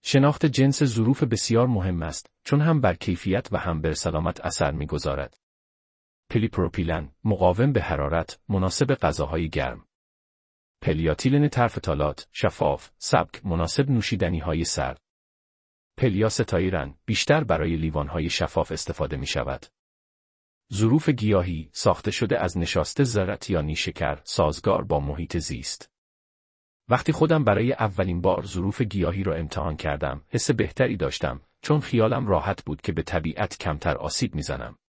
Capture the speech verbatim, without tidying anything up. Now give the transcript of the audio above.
شناخت جنس ظروف بسیار مهم است، چون هم بر کیفیت و هم بر سلامت اثر می‌گذارد. پلیپروپیلن، مقاوم به حرارت، مناسب غذاهای گرم. پلیاتیلن ترفتالات، شفاف، سبک، مناسب نوشیدنی‌های سرد. پلیاستایرن، بیشتر برای لیوان‌های شفاف استفاده می‌شود. ظروف گیاهی، ساخته شده از نشاسته ذرت یا نیشکر، سازگار با محیط زیست. وقتی خودم برای اولین بار ظروف گیاهی را امتحان کردم، حس بهتری داشتم، چون خیالم راحت بود که به طبیعت کمتر آسیب میزنم.